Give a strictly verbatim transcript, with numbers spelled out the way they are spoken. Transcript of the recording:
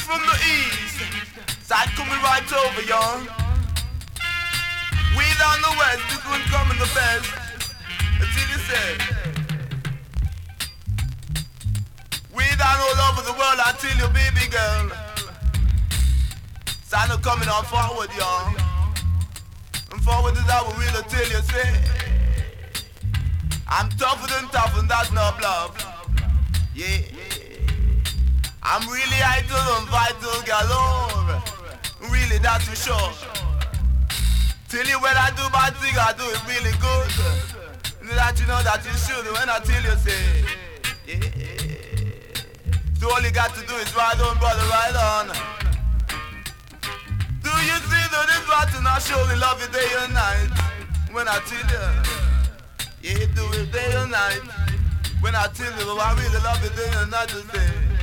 from the east, side coming right over y'all. We down the west, this one coming the best. Until you say, we down all over the world, I tell you, baby girl. Sign up coming on forward, y'all. And forward is how we will tell you, say, I'm tougher than tough and that's no bluff. Yeah. I'm really idle and vital galore. Really, that's for sure. Tell you when I do my thing, I do it really good. That you know that you should when I tell you, say, yeah. So all you got to do is ride on, brother, ride on. Do you see that this button I surely love you day and night? When I tell you, yeah, do it day and night. When I tell you, I really love you day and night to say.